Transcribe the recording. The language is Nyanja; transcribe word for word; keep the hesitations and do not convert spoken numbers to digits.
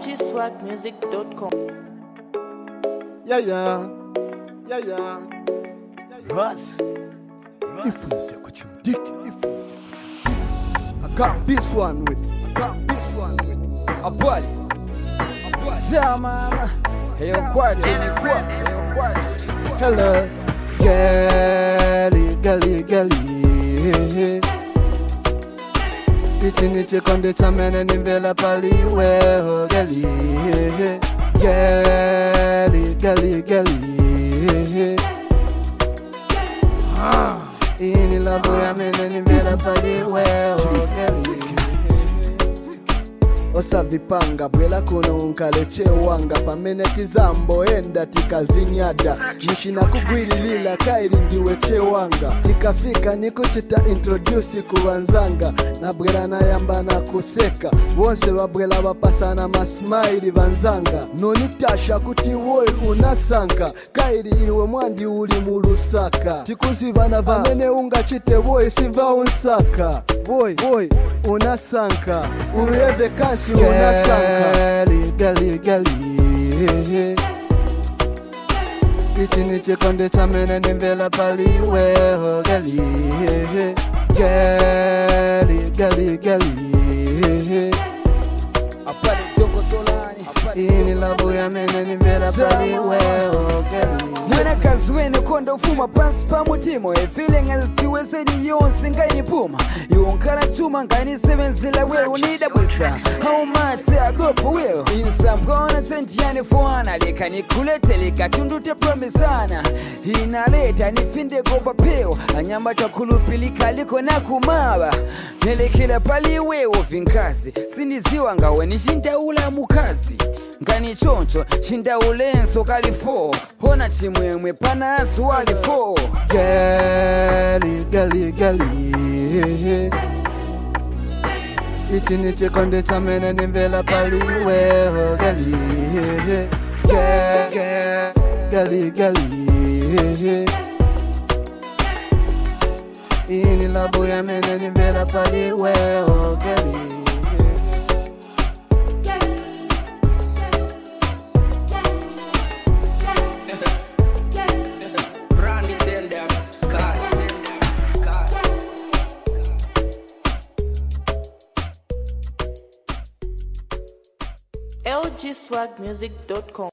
g swag music dot com. Yeah, yeah, yeah, yeah. Raz, if you say what you dick, if you say what you dick. I got this one with, I got this one with. A body, a body. Yeah, man. Hey, yo, quiet, hey, quiet, hey, yo, quiet. Hello, girlie, girlie, girlie. Itiniche konde chamene nimvela paliwe, girlie, girlie, girlie, girlie. Ini love ya mene nimvela paliwe, girlie. Osa vipanga bwela kuno unkaleche wanga pamene tizambo enda tikazinyada mishina kugwiri lila kairi ndiwe che wanga tikafika nikuchita introduce kuwanzanga na bwela na yamba na kuseka wonse wabwela wapasana masmaili vanzanga nonitasha kuti woi unasanka kairi iwe mwandi uli mulusaka tikuzivana vamene ungachite woi siva unsaka woi woi unasanka ureve kansi unasanka gali gali gali itiniche konde chamene nimvela paliwe gali gali gali gali Apale dongo solani. ini labu ya mene nimvela paliwe gali Mwena kazwene konda ufuma pansi pa mutimo A feeling as tiwe sedi yonse ngaini puma Yonkara chuma ngaini sevenzila we unida bwisa How much say I go for will Insa mkona tentiane fuana Lika nikulete lika tundute promisana Inaleta nifinde kopa peo Anyamba takulupilika liko na kumaba Nelekila pali wewo vinkazi Sindiziwa ngawe nishinda ula mukazi Ngani choncho, shinda ulenso kalifo Hona chimwemwe panasu walifo Gali, gali, gali Itiniche konde chamene nimvela paliwe Gali, gali, gali Ini labu ya mene nimvela paliwe Gali l g swag music dot com.